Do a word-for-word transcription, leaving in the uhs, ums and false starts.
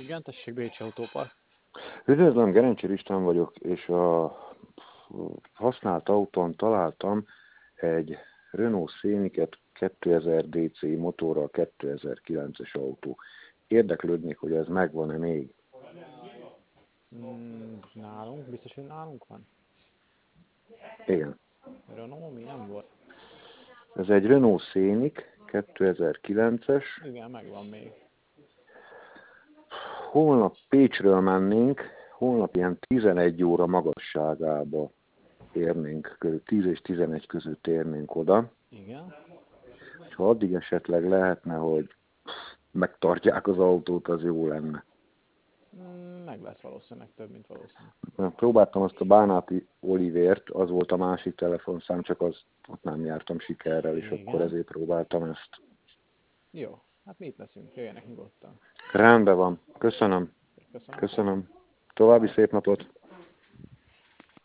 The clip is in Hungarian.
Igen, tessék, Bécsi Autópark. Üdvözlöm, Gerencsér István vagyok, és a használt autón találtam egy Renault Scenic-et kétezer dé cé motorral, kétezer-kilences autó. Érdeklődnék, hogy ez megvan-e még. Mm, nálunk? Biztos, hogy nálunk van? Igen. Renault, mi nem volt? Ez egy Renault Scenic, kétezer-kilences. Igen, megvan még. Holnap Pécsről mennénk, holnap ilyen tizenegy óra magasságába érnénk, tíz és tizenegy között érnénk oda. Igen. És ha addig esetleg lehetne, hogy megtartják az autót, az jó lenne. Mm, meg lesz valószínűleg, több, mint valószínű. Próbáltam azt a Bánáti Olivért, az volt a másik telefonszám, csak az ott nem jártam sikerrel, és Igen. akkor ezért próbáltam ezt. Jó, hát mi itt leszünk, jöjjenek nyugodtan. Rendben van. Köszönöm. Köszönöm. Köszönöm. További szép napot.